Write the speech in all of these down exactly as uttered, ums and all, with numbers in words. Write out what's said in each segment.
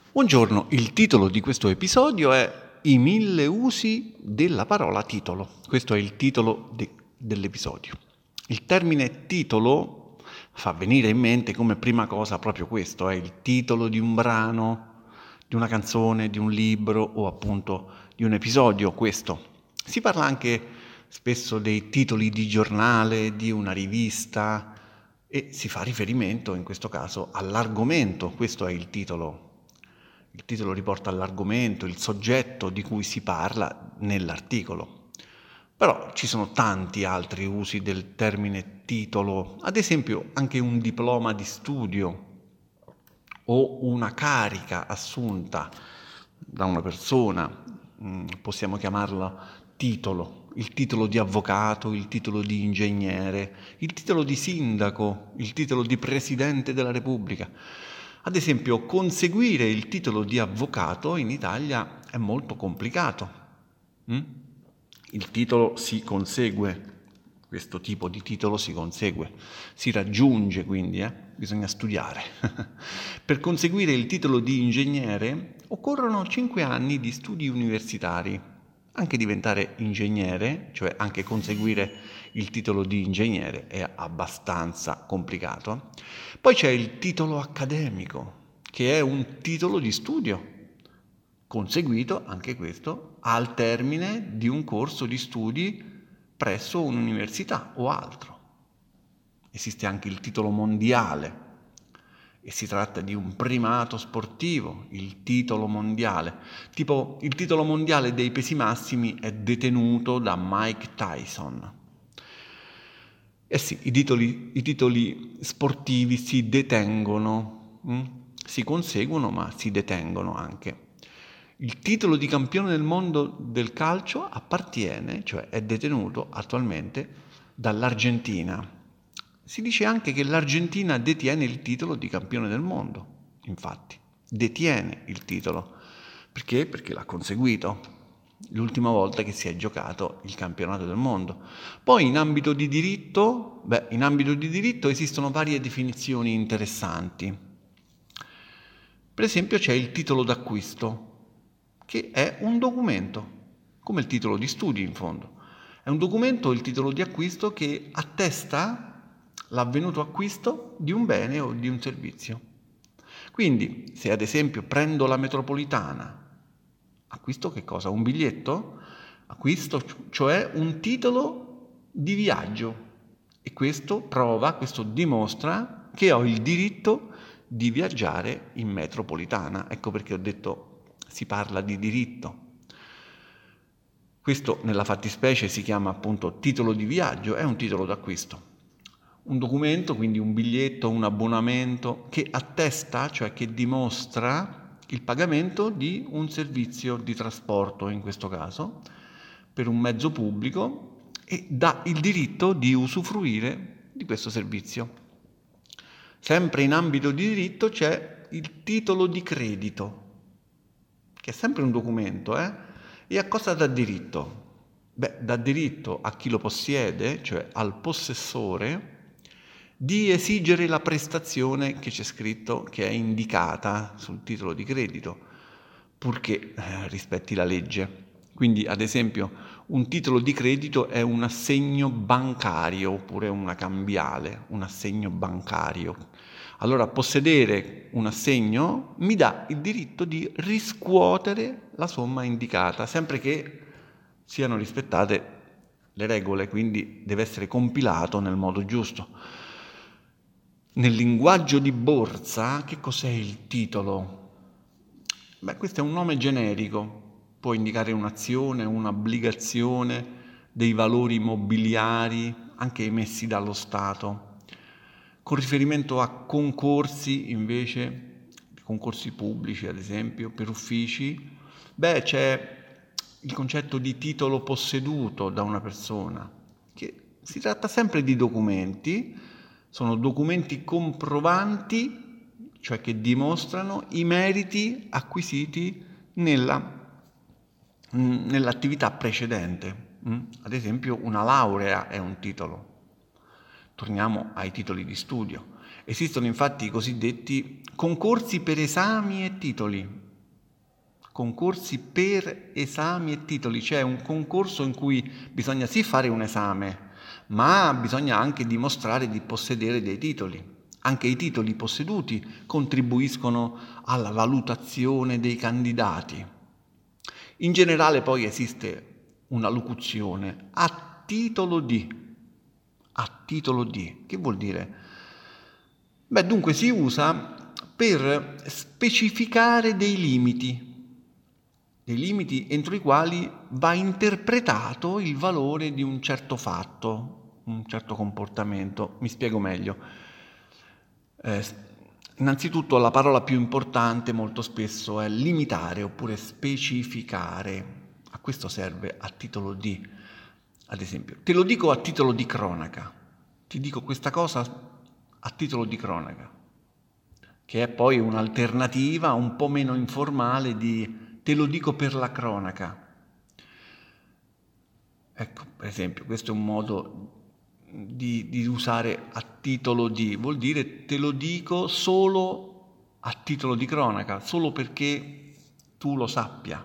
Buongiorno, il titolo di questo episodio è I mille usi della parola titolo. Questo è il titolo de- dell'episodio. Il termine titolo fa venire in mente come prima cosa proprio questo, è il titolo di un brano, di una canzone, di un libro o appunto di un episodio, questo. Si parla anche spesso dei titoli di giornale, di una rivista e si fa riferimento in questo caso all'argomento, questo è il titolo. Il titolo riporta all'argomento, il soggetto di cui si parla nell'articolo. Però ci sono tanti altri usi del termine titolo, ad esempio anche un diploma di studio o una carica assunta da una persona, possiamo chiamarla titolo, il titolo di avvocato, il titolo di ingegnere, il titolo di sindaco, il titolo di presidente della Repubblica. Ad esempio, conseguire il titolo di avvocato in Italia è molto complicato. Mm? Il titolo si consegue, questo tipo di titolo si consegue, si raggiunge quindi, eh? Bisogna studiare. Per conseguire il titolo di ingegnere occorrono cinque anni di studi universitari. Anche diventare ingegnere, cioè anche conseguire il titolo di ingegnere, è abbastanza complicato. Poi c'è il titolo accademico, che è un titolo di studio, conseguito anche questo al termine di un corso di studi presso un'università o altro. Esiste anche il titolo mondiale e si tratta di un primato sportivo, il titolo mondiale. Tipo il titolo mondiale dei pesi massimi è detenuto da Mike Tyson. Eh sì, i titoli, i titoli sportivi si detengono, hm? Si conseguono ma si detengono anche. Il titolo di campione del mondo del calcio appartiene, cioè è detenuto attualmente dall'Argentina. Si dice anche che l'Argentina detiene il titolo di campione del mondo, infatti, detiene il titolo. Perché? Perché l'ha conseguito l'ultima volta che si è giocato il campionato del mondo. Poi in ambito di diritto, beh, in ambito di diritto esistono varie definizioni interessanti. Per esempio c'è il titolo d'acquisto, che è un documento, come il titolo di studi in fondo. È un documento, il titolo di acquisto, che attesta l'avvenuto acquisto di un bene o di un servizio. Quindi, se ad esempio prendo la metropolitana, acquisto che cosa? Un biglietto? Acquisto cioè un titolo di viaggio e questo prova, questo dimostra che ho il diritto di viaggiare in metropolitana. Ecco perché ho detto si parla di diritto. Questo nella fattispecie si chiama appunto titolo di viaggio, è un titolo d'acquisto. Un documento, quindi un biglietto, un abbonamento che attesta, cioè che dimostra il pagamento di un servizio di trasporto, in questo caso, per un mezzo pubblico e dà il diritto di usufruire di questo servizio. Sempre in ambito di diritto c'è il titolo di credito, che è sempre un documento, eh? E a cosa dà diritto? Beh, dà diritto a chi lo possiede, cioè al possessore, di esigere la prestazione che c'è scritto, che è indicata sul titolo di credito, purché eh, rispetti la legge. Quindi, ad esempio, un titolo di credito è un assegno bancario oppure una cambiale, un assegno bancario. Allora, possedere un assegno mi dà il diritto di riscuotere la somma indicata, sempre che siano rispettate le regole, quindi deve essere compilato nel modo giusto. Nel linguaggio di borsa, che cos'è il titolo? Beh, questo è un nome generico, può indicare un'azione, un'obbligazione, dei valori mobiliari, anche emessi dallo Stato. Con riferimento a concorsi, invece, concorsi pubblici, ad esempio, per uffici, beh, c'è il concetto di titolo posseduto da una persona, che si tratta sempre di documenti, sono documenti comprovanti, cioè che dimostrano i meriti acquisiti nella, nell'attività precedente. Ad esempio una laurea è un titolo. Torniamo ai titoli di studio. Esistono infatti i cosiddetti concorsi per esami e titoli. Concorsi per esami e titoli, c'è un concorso in cui bisogna sì fare un esame, ma bisogna anche dimostrare di possedere dei titoli. Anche i titoli posseduti contribuiscono alla valutazione dei candidati. In generale poi esiste una locuzione a titolo di. A titolo di, che vuol dire? Beh, dunque si usa per specificare dei limiti, dei limiti entro i quali va interpretato il valore di un certo fatto, un certo comportamento. Mi spiego meglio. Eh, innanzitutto la parola più importante molto spesso è limitare oppure specificare. A questo serve a titolo di. Ad esempio, te lo dico a titolo di cronaca. Ti dico questa cosa a titolo di cronaca, che è poi un'alternativa un po' meno informale di te lo dico per la cronaca. Ecco, per esempio, questo è un modo di, di usare a titolo di, vuol dire te lo dico solo a titolo di cronaca, solo perché tu lo sappia.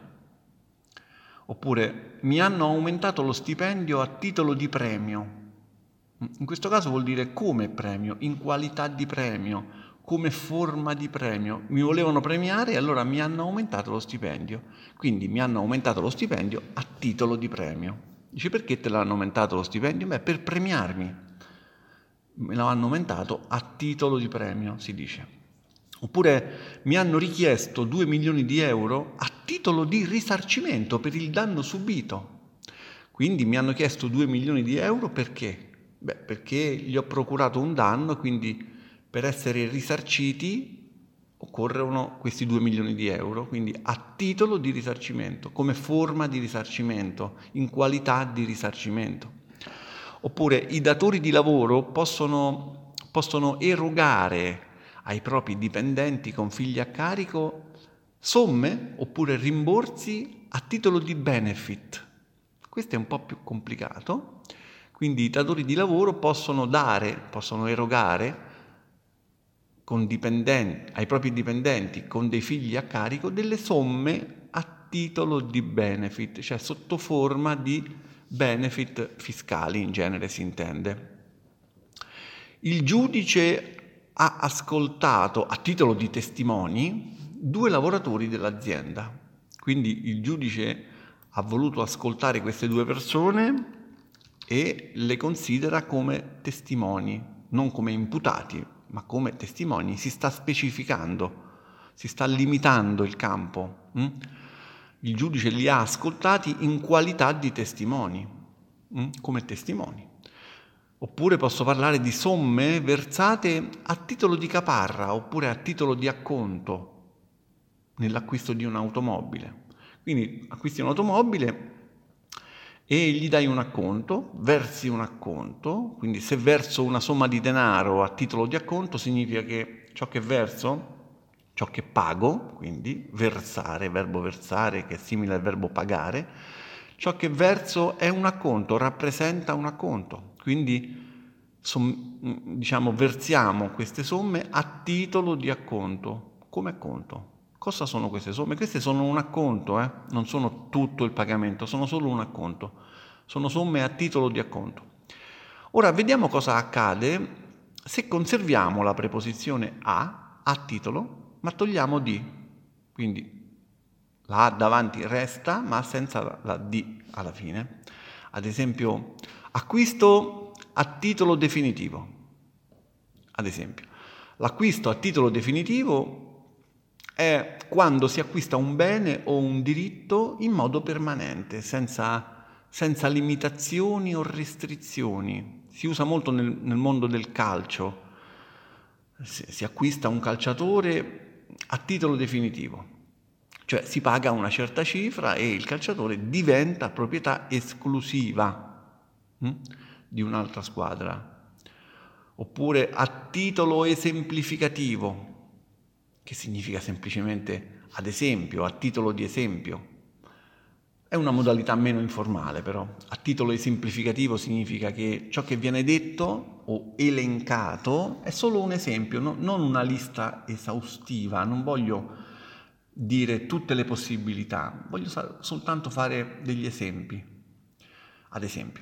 Oppure mi hanno aumentato lo stipendio a titolo di premio. In questo caso vuol dire come premio, in qualità di premio, come forma di premio. Mi volevano premiare e allora mi hanno aumentato lo stipendio. Quindi mi hanno aumentato lo stipendio a titolo di premio. Dice perché te l'hanno aumentato lo stipendio? Beh, per premiarmi. Me l'hanno aumentato a titolo di premio, si dice. Oppure mi hanno richiesto due milioni di euro a titolo di risarcimento per il danno subito. Quindi mi hanno chiesto due milioni di euro perché? Beh, perché gli ho procurato un danno, quindi per essere risarciti occorrono questi due milioni di euro, quindi a titolo di risarcimento, come forma di risarcimento, in qualità di risarcimento. Oppure i datori di lavoro possono, possono erogare ai propri dipendenti con figli a carico somme oppure rimborsi a titolo di benefit. Questo è un po' più complicato, quindi i datori di lavoro possono dare, possono erogare con dipendenti, ai propri dipendenti con dei figli a carico delle somme a titolo di benefit, cioè sotto forma di benefit fiscali, in genere si intende. Il giudice ha ascoltato a titolo di testimoni due lavoratori dell'azienda, quindi il giudice ha voluto ascoltare queste due persone e le considera come testimoni, non come imputati, ma come testimoni. Si sta specificando, si sta limitando il campo. Hm? Il giudice li ha ascoltati in qualità di testimoni, hm? come testimoni. Oppure posso parlare di somme versate a titolo di caparra oppure a titolo di acconto nell'acquisto di un'automobile. Quindi acquisti un'automobile e gli dai un acconto, versi un acconto, quindi se verso una somma di denaro a titolo di acconto significa che ciò che verso, ciò che pago, quindi versare, verbo versare che è simile al verbo pagare, ciò che verso è un acconto, rappresenta un acconto, quindi diciamo versiamo queste somme a titolo di acconto, come acconto. Cosa sono queste somme? Queste sono un acconto, eh? Non sono tutto il pagamento, sono solo un acconto. Sono somme a titolo di acconto. Ora vediamo cosa accade se conserviamo la preposizione a, a titolo, ma togliamo di. Quindi la a davanti resta, ma senza la di alla fine. Ad esempio, acquisto a titolo definitivo. Ad esempio, l'acquisto a titolo definitivo è quando si acquista un bene o un diritto in modo permanente, senza, senza limitazioni o restrizioni. Si usa molto nel, nel mondo del calcio. Si, si acquista un calciatore a titolo definitivo, cioè si paga una certa cifra e il calciatore diventa proprietà esclusiva hm, di un'altra squadra. Oppure a titolo esemplificativo, che significa semplicemente ad esempio, a titolo di esempio. È una modalità meno informale però. A titolo esemplificativo significa che ciò che viene detto o elencato è solo un esempio, no? Non una lista esaustiva. Non voglio dire tutte le possibilità, voglio sa- soltanto fare degli esempi. Ad esempio,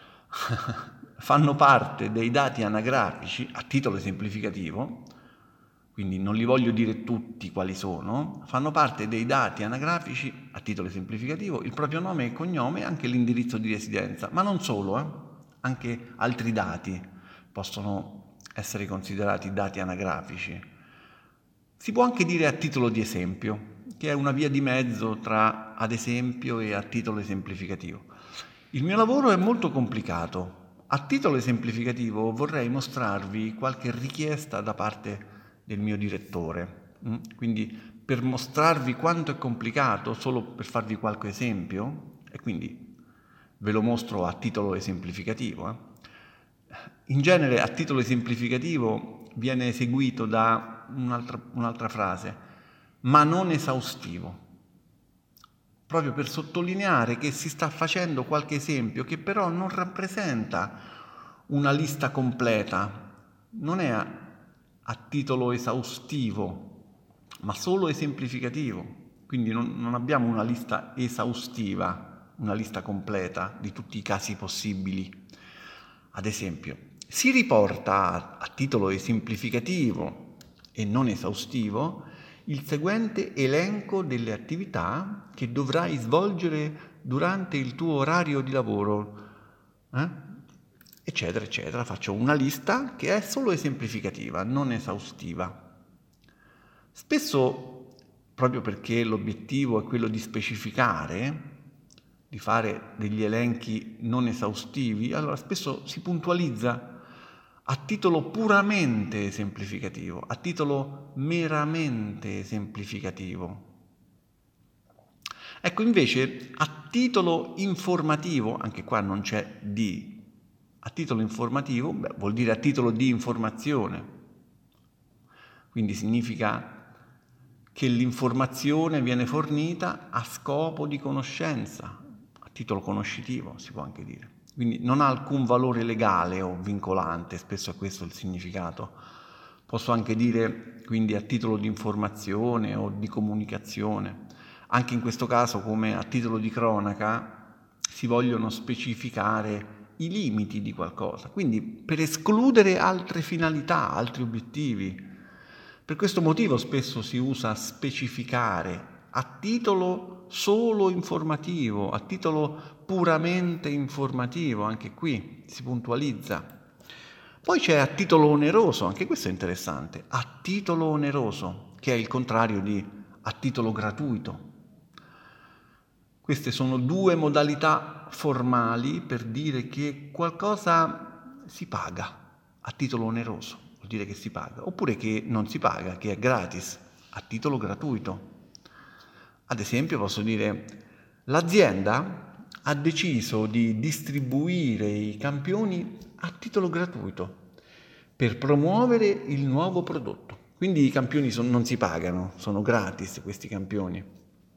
fanno parte dei dati anagrafici, a titolo esemplificativo, quindi non li voglio dire tutti quali sono, fanno parte dei dati anagrafici, a titolo esemplificativo, il proprio nome e cognome e anche l'indirizzo di residenza, ma non solo, eh? Anche altri dati possono essere considerati dati anagrafici. Si può anche dire a titolo di esempio, che è una via di mezzo tra ad esempio e a titolo esemplificativo. Il mio lavoro è molto complicato. A titolo esemplificativo vorrei mostrarvi qualche richiesta da parte del mio direttore. Quindi per mostrarvi quanto è complicato, solo per farvi qualche esempio, e quindi ve lo mostro a titolo esemplificativo. Eh. In genere a titolo esemplificativo viene seguito da un'altra, un'altra frase, ma non esaustivo, proprio per sottolineare che si sta facendo qualche esempio che però non rappresenta una lista completa, non è a, a titolo esaustivo, ma solo esemplificativo. Quindi non, non abbiamo una lista esaustiva, una lista completa di tutti i casi possibili. Ad esempio, si riporta a, a titolo esemplificativo e non esaustivo il seguente elenco delle attività che dovrai svolgere durante il tuo orario di lavoro, eh? eccetera, eccetera. Faccio una lista che è solo esemplificativa, non esaustiva. Spesso, proprio perché l'obiettivo è quello di specificare, di fare degli elenchi non esaustivi, allora spesso si puntualizza a titolo puramente esemplificativo, a titolo meramente esemplificativo. Ecco, invece, a titolo informativo, anche qua non c'è di, a titolo informativo, beh, vuol dire a titolo di informazione. Quindi significa che l'informazione viene fornita a scopo di conoscenza, a titolo conoscitivo si può anche dire. Quindi non ha alcun valore legale o vincolante, spesso è questo il significato. Posso anche dire quindi a titolo di informazione o di comunicazione. Anche in questo caso, come a titolo di cronaca, si vogliono specificare i limiti di qualcosa, quindi per escludere altre finalità, altri obiettivi. Per questo motivo spesso si usa specificare a titolo solo informativo, a titolo puramente informativo, anche qui si puntualizza. Poi c'è a titolo oneroso, anche questo è interessante, a titolo oneroso, che è il contrario di a titolo gratuito. Queste sono due modalità formali per dire che qualcosa si paga a titolo oneroso, vuol dire che si paga, oppure che non si paga, che è gratis, a titolo gratuito. Ad esempio posso dire, l'azienda ha deciso di distribuire i campioni a titolo gratuito per promuovere il nuovo prodotto. Quindi i campioni son, non si pagano, sono gratis questi campioni.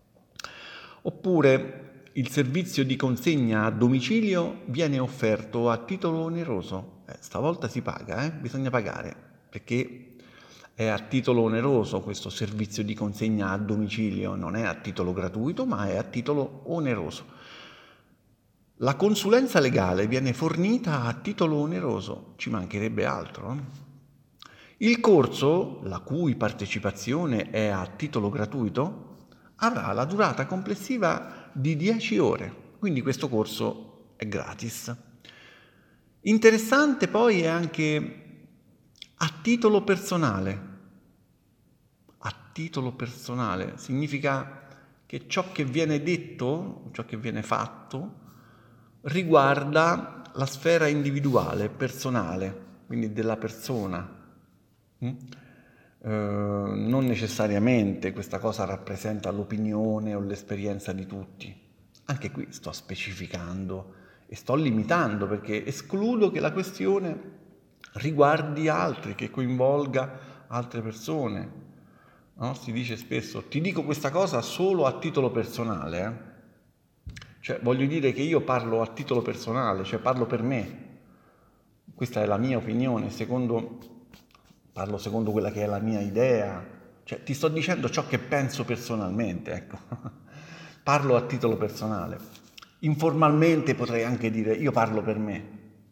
Oppure il servizio di consegna a domicilio viene offerto a titolo oneroso. Eh, stavolta si paga, eh? Bisogna pagare, perché è a titolo oneroso questo servizio di consegna a domicilio, non è a titolo gratuito, ma è a titolo oneroso. La consulenza legale viene fornita a titolo oneroso, ci mancherebbe altro. Eh? Il corso, la cui partecipazione è a titolo gratuito, avrà la durata complessiva di dieci ore, quindi questo corso è gratis. Interessante poi è anche a titolo personale. A titolo personale significa che ciò che viene detto, ciò che viene fatto, riguarda la sfera individuale, personale, quindi della persona. Mm? Uh, non necessariamente questa cosa rappresenta l'opinione o l'esperienza di tutti. Anche qui sto specificando e sto limitando perché escludo che la questione riguardi altri, che coinvolga altre persone. No? Si dice spesso, ti dico questa cosa solo a titolo personale. Eh? Cioè, voglio dire che io parlo a titolo personale, cioè parlo per me. Questa è la mia opinione, secondo, parlo secondo quella che è la mia idea. Cioè, ti sto dicendo ciò che penso personalmente, ecco. Parlo a titolo personale. Informalmente potrei anche dire io parlo per me.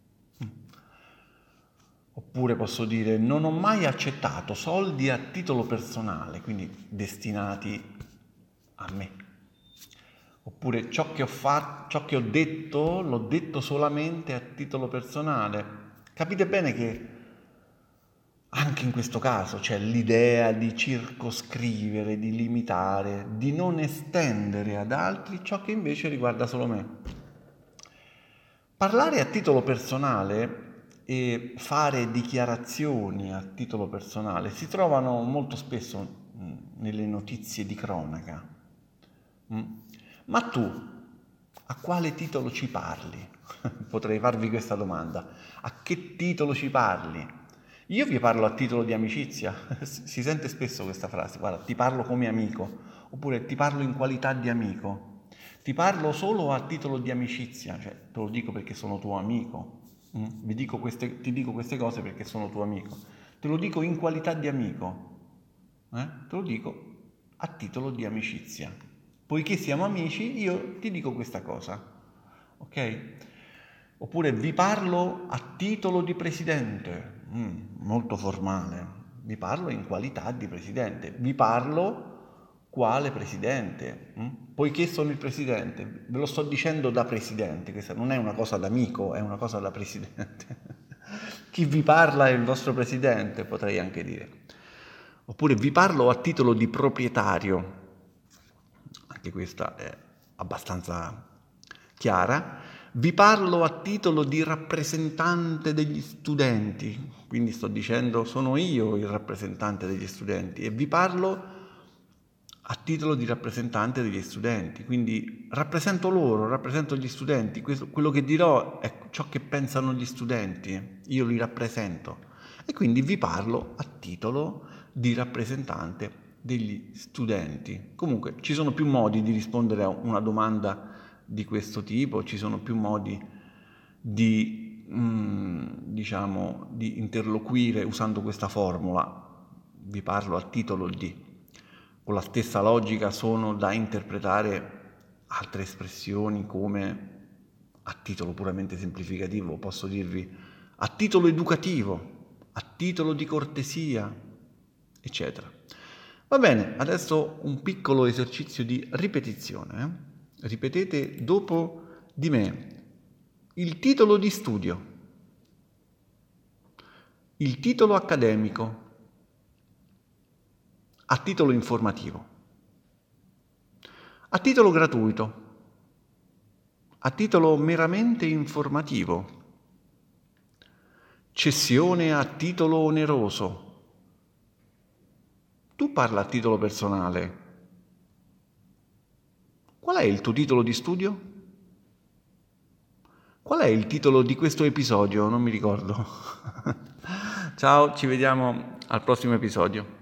Oppure posso dire non ho mai accettato soldi a titolo personale, quindi destinati a me. Oppure ciò che ho fatto, ciò che ho detto, l'ho detto solamente a titolo personale. Capite bene che anche in questo caso c'è l'idea di circoscrivere, di limitare, di non estendere ad altri ciò che invece riguarda solo me. Parlare a titolo personale e fare dichiarazioni a titolo personale si trovano molto spesso nelle notizie di cronaca. Ma tu, a quale titolo ci parli? Potrei farvi questa domanda. A che titolo ci parli? Io vi parlo a titolo di amicizia. Si sente spesso questa frase, guarda, ti parlo come amico, oppure ti parlo in qualità di amico. Ti parlo solo a titolo di amicizia, cioè te lo dico perché sono tuo amico. Mm? Vi dico queste, ti dico queste cose perché sono tuo amico. Te lo dico in qualità di amico. Eh? Te lo dico a titolo di amicizia. Poiché siamo amici, io ti dico questa cosa, ok? Oppure vi parlo a titolo di presidente, mm, molto formale, vi parlo in qualità di presidente, vi parlo quale presidente, mm? Poiché sono il presidente, ve lo sto dicendo da presidente, questa non è una cosa d'amico, è una cosa da presidente. Chi vi parla è il vostro presidente, potrei anche dire. Oppure vi parlo a titolo di proprietario, anche questa è abbastanza chiara. Vi parlo a titolo di rappresentante degli studenti, quindi sto dicendo sono io il rappresentante degli studenti e vi parlo a titolo di rappresentante degli studenti, quindi rappresento loro, rappresento gli studenti, questo, quello che dirò è ciò che pensano gli studenti, io li rappresento e quindi vi parlo a titolo di rappresentante degli studenti. Comunque ci sono più modi di rispondere a una domanda di questo tipo, ci sono più modi di, mm, diciamo, di interloquire usando questa formula, vi parlo a titolo di. Con la stessa logica sono da interpretare altre espressioni come a titolo puramente semplificativo, posso dirvi a titolo educativo, a titolo di cortesia, eccetera. Va bene, adesso un piccolo esercizio di ripetizione. Eh? Ripetete dopo di me il titolo di studio, il titolo accademico, a titolo informativo, a titolo gratuito, a titolo meramente informativo, cessione a titolo oneroso. Tu parla a titolo personale. Qual è il tuo titolo di studio? Qual è il titolo di questo episodio? Non mi ricordo. Ciao, ci vediamo al prossimo episodio.